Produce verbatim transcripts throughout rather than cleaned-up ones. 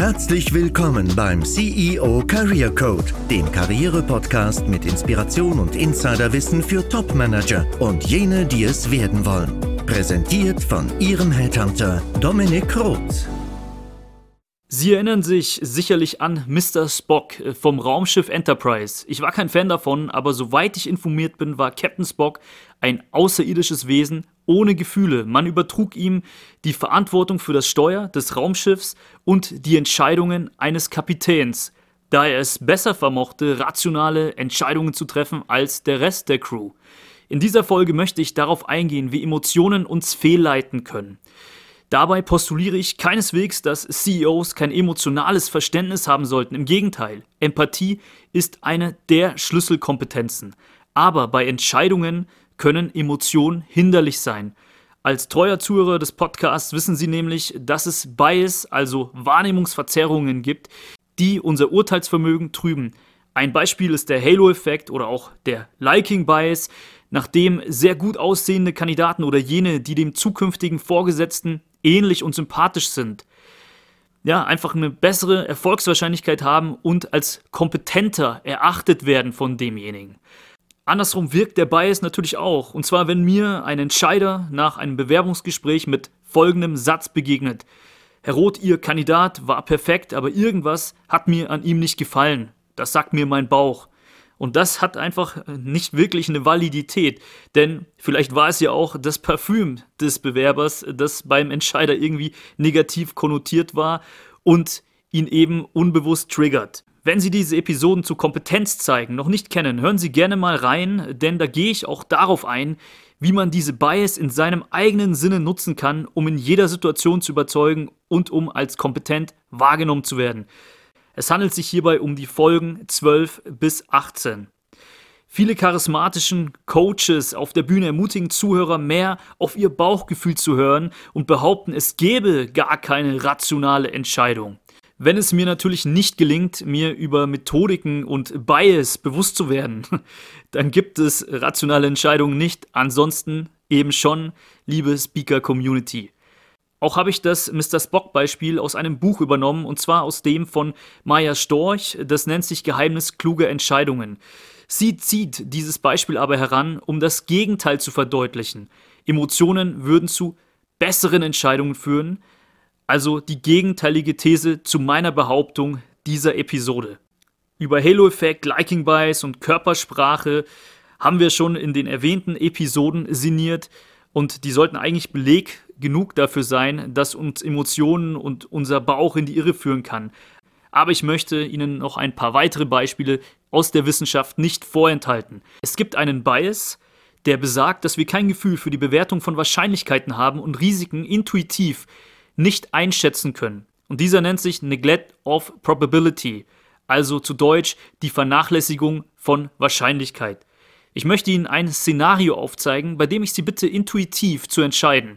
Herzlich willkommen beim C E O Career Code, dem Karriere-Podcast mit Inspiration und Insiderwissen für Top-Manager und jene, die es werden wollen. Präsentiert von Ihrem Headhunter Dominik Roth. Sie erinnern sich sicherlich an Mister Spock vom Raumschiff Enterprise. Ich war kein Fan davon, aber soweit ich informiert bin, war Captain Spock ein außerirdisches Wesen ohne Gefühle. Man übertrug ihm die Verantwortung für das Steuer des Raumschiffs und die Entscheidungen eines Kapitäns, da er es besser vermochte, rationale Entscheidungen zu treffen als der Rest der Crew. In dieser Folge möchte ich darauf eingehen, wie Emotionen uns fehlleiten können. Dabei postuliere ich keineswegs, dass C E Os kein emotionales Verständnis haben sollten. Im Gegenteil, Empathie ist eine der Schlüsselkompetenzen. Aber bei Entscheidungen können Emotionen hinderlich sein. Als treuer Zuhörer des Podcasts wissen Sie nämlich, dass es Bias, also Wahrnehmungsverzerrungen gibt, die unser Urteilsvermögen trüben. Ein Beispiel ist der Halo-Effekt oder auch der Liking-Bias, nachdem sehr gut aussehende Kandidaten oder jene, die dem zukünftigen Vorgesetzten ähnlich und sympathisch sind, ja, einfach eine bessere Erfolgswahrscheinlichkeit haben und als kompetenter erachtet werden von demjenigen. Andersrum wirkt der Bias natürlich auch, und zwar, wenn mir ein Entscheider nach einem Bewerbungsgespräch mit folgendem Satz begegnet: Herr Roth, Ihr Kandidat war perfekt, aber irgendwas hat mir an ihm nicht gefallen. Das sagt mir mein Bauch. Und das hat einfach nicht wirklich eine Validität, denn vielleicht war es ja auch das Parfüm des Bewerbers, das beim Entscheider irgendwie negativ konnotiert war und ihn eben unbewusst triggert. Wenn Sie diese Episoden zu Kompetenz zeigen noch nicht kennen, hören Sie gerne mal rein, denn da gehe ich auch darauf ein, wie man diese Bias in seinem eigenen Sinne nutzen kann, um in jeder Situation zu überzeugen und um als kompetent wahrgenommen zu werden. Es handelt sich hierbei um die Folgen zwölf bis achtzehn. Viele charismatischen Coaches auf der Bühne ermutigen Zuhörer, mehr auf ihr Bauchgefühl zu hören und behaupten, es gäbe gar keine rationale Entscheidung. Wenn es mir natürlich nicht gelingt, mir über Methodiken und Bias bewusst zu werden, dann gibt es rationale Entscheidungen nicht, ansonsten eben schon, liebe Speaker-Community. Auch habe ich das Mister Spock-Beispiel aus einem Buch übernommen, und zwar aus dem von Maya Storch, das nennt sich Geheimnis kluger Entscheidungen. Sie zieht dieses Beispiel aber heran, um das Gegenteil zu verdeutlichen. Emotionen würden zu besseren Entscheidungen führen, also die gegenteilige These zu meiner Behauptung dieser Episode. Über Halo-Effekt, Liking-Bias und Körpersprache haben wir schon in den erwähnten Episoden sinniert, und die sollten eigentlich Beleg genug dafür sein, dass uns Emotionen und unser Bauch in die Irre führen kann. Aber ich möchte Ihnen noch ein paar weitere Beispiele aus der Wissenschaft nicht vorenthalten. Es gibt einen Bias, der besagt, dass wir kein Gefühl für die Bewertung von Wahrscheinlichkeiten haben und Risiken intuitiv nicht einschätzen können. Und dieser nennt sich Neglect of Probability, also zu Deutsch die Vernachlässigung von Wahrscheinlichkeit. Ich möchte Ihnen ein Szenario aufzeigen, bei dem ich Sie bitte, intuitiv zu entscheiden.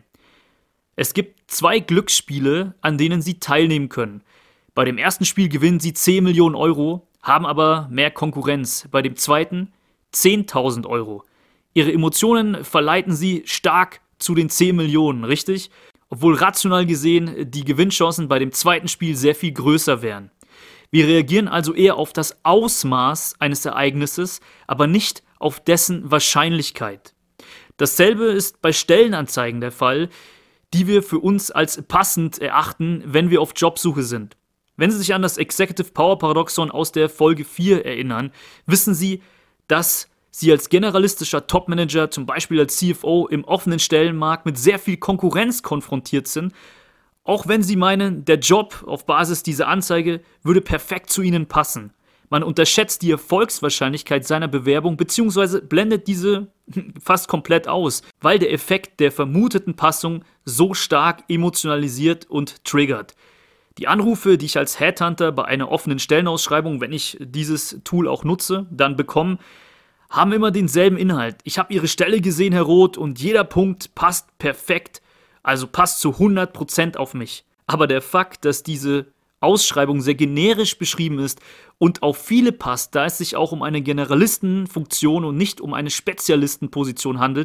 Es gibt zwei Glücksspiele, an denen Sie teilnehmen können. Bei dem ersten Spiel gewinnen Sie zehn Millionen Euro, haben aber mehr Konkurrenz. Bei dem zweiten zehntausend Euro. Ihre Emotionen verleiten Sie stark zu den zehn Millionen, richtig? Obwohl rational gesehen die Gewinnchancen bei dem zweiten Spiel sehr viel größer wären. Wir reagieren also eher auf das Ausmaß eines Ereignisses, aber nicht auf dessen Wahrscheinlichkeit. Dasselbe ist bei Stellenanzeigen der Fall, die wir für uns als passend erachten, wenn wir auf Jobsuche sind. Wenn Sie sich an das Executive Power Paradoxon aus der Folge vier erinnern, wissen Sie, dass Sie als generalistischer Topmanager, zum Beispiel als C F O, im offenen Stellenmarkt mit sehr viel Konkurrenz konfrontiert sind, auch wenn Sie meinen, der Job auf Basis dieser Anzeige würde perfekt zu Ihnen passen. Man unterschätzt die Erfolgswahrscheinlichkeit seiner Bewerbung bzw. blendet diese fast komplett aus, weil der Effekt der vermuteten Passung so stark emotionalisiert und triggert. Die Anrufe, die ich als Headhunter bei einer offenen Stellenausschreibung, wenn ich dieses Tool auch nutze, dann bekomme, haben immer denselben Inhalt. Ich habe Ihre Stelle gesehen, Herr Roth, und jeder Punkt passt perfekt, also passt zu hundert Prozent auf mich. Aber der Fakt, dass diese Ausschreibung sehr generisch beschrieben ist und auf viele passt, da es sich auch um eine Generalistenfunktion und nicht um eine Spezialistenposition handelt,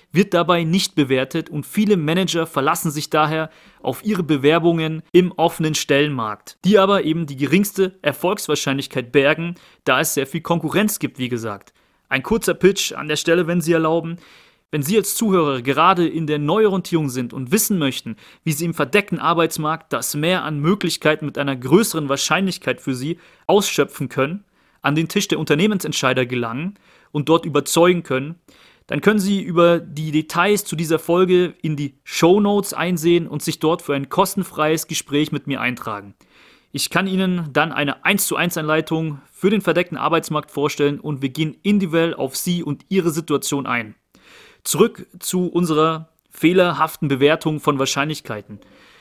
wird dabei nicht bewertet und viele Manager verlassen sich daher auf ihre Bewerbungen im offenen Stellenmarkt, die aber eben die geringste Erfolgswahrscheinlichkeit bergen, da es sehr viel Konkurrenz gibt, wie gesagt. Ein kurzer Pitch an der Stelle, wenn Sie erlauben. Wenn Sie als Zuhörer gerade in der Neuorientierung sind und wissen möchten, wie Sie im verdeckten Arbeitsmarkt das Mehr an Möglichkeiten mit einer größeren Wahrscheinlichkeit für Sie ausschöpfen können, an den Tisch der Unternehmensentscheider gelangen und dort überzeugen können, dann können Sie über die Details zu dieser Folge in die Shownotes einsehen und sich dort für ein kostenfreies Gespräch mit mir eintragen. Ich kann Ihnen dann eine eins zu eins Anleitung für den verdeckten Arbeitsmarkt vorstellen und wir gehen individuell auf Sie und Ihre Situation ein. Zurück zu unserer fehlerhaften Bewertung von Wahrscheinlichkeiten.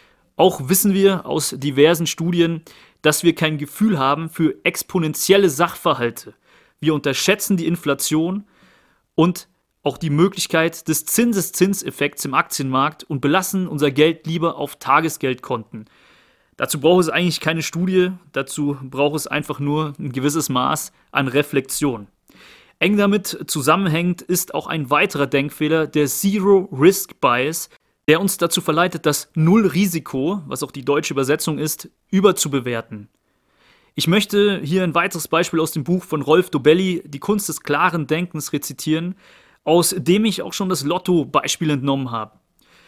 Auch wissen wir aus diversen Studien, dass wir kein Gefühl haben für exponentielle Sachverhalte. Wir unterschätzen die Inflation und auch die Möglichkeit des Zinseszinseffekts im Aktienmarkt und belassen unser Geld lieber auf Tagesgeldkonten. Dazu braucht es eigentlich keine Studie, dazu braucht es einfach nur ein gewisses Maß an Reflexion. Eng damit zusammenhängend ist auch ein weiterer Denkfehler, der Zero-Risk-Bias, der uns dazu verleitet, das Null-Risiko, was auch die deutsche Übersetzung ist, überzubewerten. Ich möchte hier ein weiteres Beispiel aus dem Buch von Rolf Dobelli, Die Kunst des klaren Denkens, rezitieren, aus dem ich auch schon das Lotto-Beispiel entnommen habe.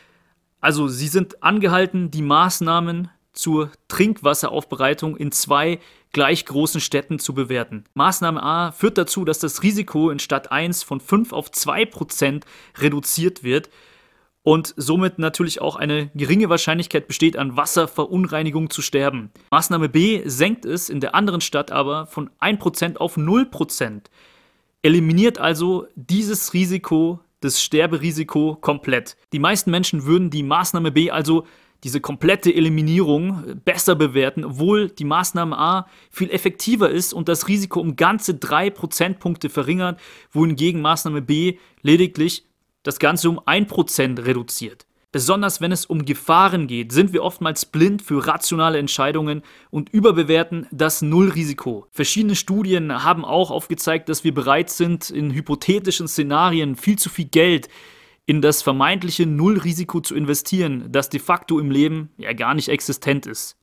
Also, Sie sind angehalten, die Maßnahmen zur Trinkwasseraufbereitung in zwei gleich großen Städten zu bewerten. Maßnahme A führt dazu, dass das Risiko in Stadt eins von fünf auf zwei Prozent reduziert wird und somit natürlich auch eine geringe Wahrscheinlichkeit besteht, an Wasserverunreinigung zu sterben. Maßnahme B senkt es in der anderen Stadt aber von ein Prozent auf null Prozent, eliminiert also dieses Risiko, das Sterberisiko komplett. Die meisten Menschen würden die Maßnahme B, also diese komplette Eliminierung, besser bewerten, obwohl die Maßnahme A viel effektiver ist und das Risiko um ganze drei Prozentpunkte verringert, wohingegen Maßnahme B lediglich das Ganze um ein Prozent reduziert. Besonders wenn es um Gefahren geht, sind wir oftmals blind für rationale Entscheidungen und überbewerten das Nullrisiko. Verschiedene Studien haben auch aufgezeigt, dass wir bereit sind, in hypothetischen Szenarien viel zu viel Geld in das vermeintliche Nullrisiko zu investieren, das de facto im Leben ja gar nicht existent ist.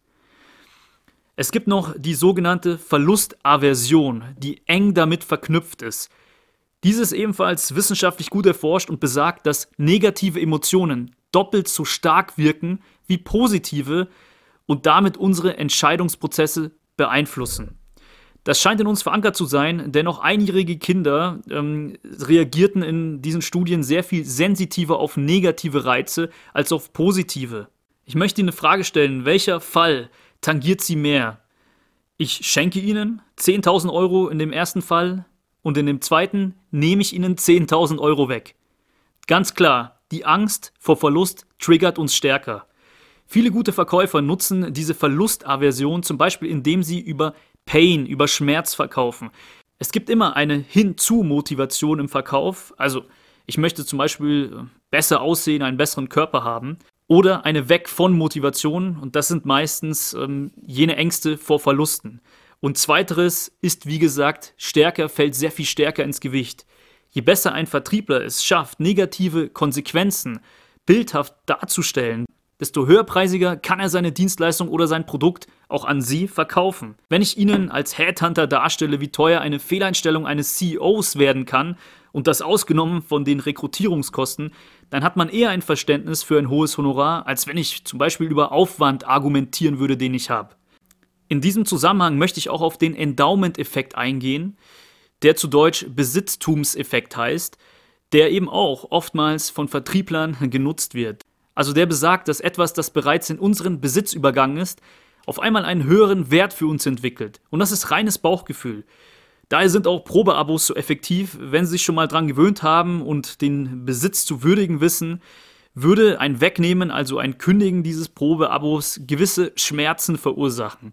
Es gibt noch die sogenannte Verlustaversion, die eng damit verknüpft ist. Diese ist ebenfalls wissenschaftlich gut erforscht und besagt, dass negative Emotionen doppelt so stark wirken wie positive und damit unsere Entscheidungsprozesse beeinflussen. Das scheint in uns verankert zu sein, denn auch einjährige Kinder ähm, reagierten in diesen Studien sehr viel sensitiver auf negative Reize als auf positive. Ich möchte Ihnen eine Frage stellen, welcher Fall tangiert Sie mehr? Ich schenke Ihnen zehntausend Euro in dem ersten Fall und in dem zweiten nehme ich Ihnen zehntausend Euro weg. Ganz klar, die Angst vor Verlust triggert uns stärker. Viele gute Verkäufer nutzen diese Verlustaversion zum Beispiel, indem sie über Pain, über Schmerz verkaufen. Es gibt immer eine Hinzu-Motivation im Verkauf, also ich möchte zum Beispiel besser aussehen, einen besseren Körper haben, oder eine Weg-von-Motivation und das sind meistens ähm, jene Ängste vor Verlusten. Und zweiteres ist, wie gesagt, stärker, fällt sehr viel stärker ins Gewicht. Je besser ein Vertriebler es schafft, negative Konsequenzen bildhaft darzustellen, desto höherpreisiger kann er seine Dienstleistung oder sein Produkt auch an Sie verkaufen. Wenn ich Ihnen als Headhunter darstelle, wie teuer eine Fehleinstellung eines C E Os werden kann und das ausgenommen von den Rekrutierungskosten, dann hat man eher ein Verständnis für ein hohes Honorar, als wenn ich zum Beispiel über Aufwand argumentieren würde, den ich habe. In diesem Zusammenhang möchte ich auch auf den Endowment-Effekt eingehen, der zu Deutsch Besitztumseffekt heißt, der eben auch oftmals von Vertrieblern genutzt wird. Also der besagt, dass etwas, das bereits in unseren Besitz übergangen ist, auf einmal einen höheren Wert für uns entwickelt. Und das ist reines Bauchgefühl. Daher sind auch Probeabos so effektiv, wenn Sie sich schon mal dran gewöhnt haben und den Besitz zu würdigen wissen, würde ein Wegnehmen, also ein Kündigen dieses Probeabos gewisse Schmerzen verursachen.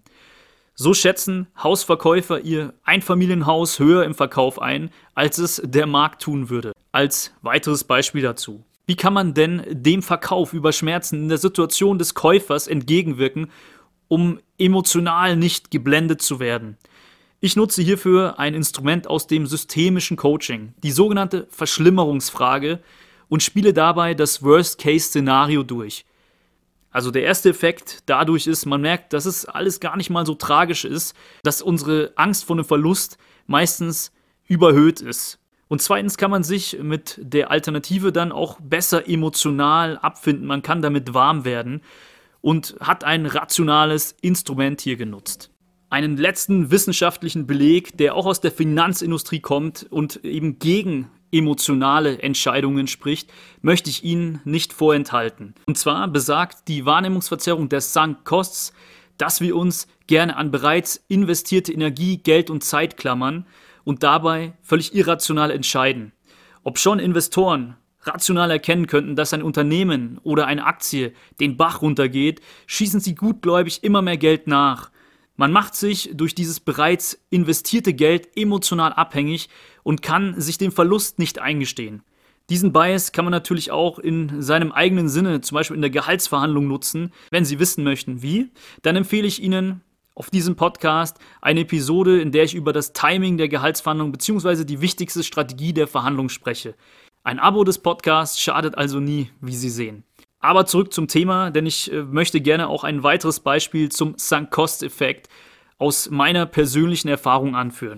So schätzen Hausverkäufer ihr Einfamilienhaus höher im Verkauf ein, als es der Markt tun würde. Als weiteres Beispiel dazu. Wie kann man denn dem Verkauf über Schmerzen in der Situation des Käufers entgegenwirken, um emotional nicht geblendet zu werden? Ich nutze hierfür ein Instrument aus dem systemischen Coaching, die sogenannte Verschlimmerungsfrage, und spiele dabei das Worst-Case-Szenario durch. Also der erste Effekt dadurch ist, man merkt, dass es alles gar nicht mal so tragisch ist, dass unsere Angst vor einem Verlust meistens überhöht ist. Und zweitens kann man sich mit der Alternative dann auch besser emotional abfinden. Man kann damit warm werden und hat ein rationales Instrument hier genutzt. Einen letzten wissenschaftlichen Beleg, der auch aus der Finanzindustrie kommt und eben gegen emotionale Entscheidungen spricht, möchte ich Ihnen nicht vorenthalten. Und zwar besagt die Wahrnehmungsverzerrung der Sunk Costs, dass wir uns gerne an bereits investierte Energie, Geld und Zeit klammern und dabei völlig irrational entscheiden. Obschon Investoren rational erkennen könnten, dass ein Unternehmen oder eine Aktie den Bach runtergeht, schießen sie gutgläubig immer mehr Geld nach. Man macht sich durch dieses bereits investierte Geld emotional abhängig und kann sich den Verlust nicht eingestehen. Diesen Bias kann man natürlich auch in seinem eigenen Sinne, zum Beispiel in der Gehaltsverhandlung nutzen. Wenn Sie wissen möchten, wie, dann empfehle ich Ihnen auf diesem Podcast eine Episode, in der ich über das Timing der Gehaltsverhandlung bzw. die wichtigste Strategie der Verhandlung spreche. Ein Abo des Podcasts schadet also nie, wie Sie sehen. Aber zurück zum Thema, denn ich äh, möchte gerne auch ein weiteres Beispiel zum Sunk-Cost-Effekt aus meiner persönlichen Erfahrung anführen.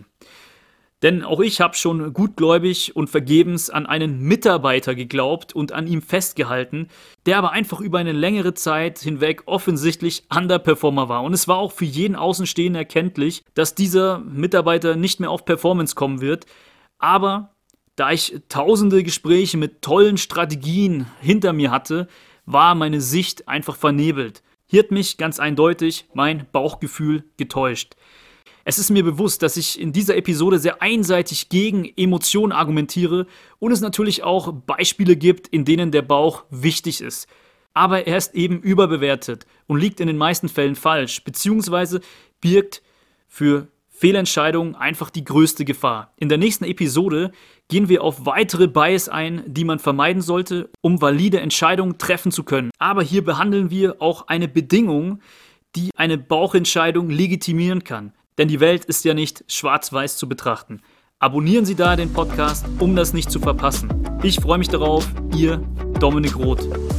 Denn auch ich habe schon gutgläubig und vergebens an einen Mitarbeiter geglaubt und an ihm festgehalten, der aber einfach über eine längere Zeit hinweg offensichtlich Underperformer war. Und es war auch für jeden Außenstehenden erkenntlich, dass dieser Mitarbeiter nicht mehr auf Performance kommen wird. Aber da ich tausende Gespräche mit tollen Strategien hinter mir hatte, war meine Sicht einfach vernebelt. Hier hat mich ganz eindeutig mein Bauchgefühl getäuscht. Es ist mir bewusst, dass ich in dieser Episode sehr einseitig gegen Emotionen argumentiere und es natürlich auch Beispiele gibt, in denen der Bauch wichtig ist. Aber er ist eben überbewertet und liegt in den meisten Fällen falsch, beziehungsweise birgt für Fehlentscheidungen einfach die größte Gefahr. In der nächsten Episode gehen wir auf weitere Bias ein, die man vermeiden sollte, um valide Entscheidungen treffen zu können. Aber hier behandeln wir auch eine Bedingung, die eine Bauchentscheidung legitimieren kann. Denn die Welt ist ja nicht schwarz-weiß zu betrachten. Abonnieren Sie daher den Podcast, um das nicht zu verpassen. Ich freue mich darauf, Ihr Dominik Roth.